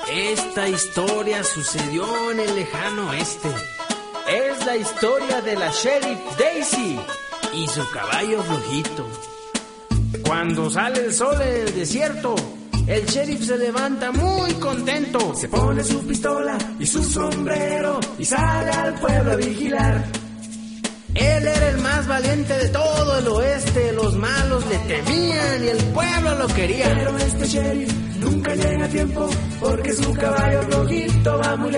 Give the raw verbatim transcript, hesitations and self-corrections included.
Esta historia sucedió en el lejano oeste. Es la historia de la Sheriff Daisy y su caballo flojito. Cuando sale el sol en el desierto, el sheriff se levanta muy contento. Se pone su pistola y su sombrero y sale al pueblo a vigilar. Él era el más valiente de todo el oeste. Los malos le temían y el pueblo lo quería. Pero este sheriff nunca llega a tiempo porque su caballo flojito va muy lejos.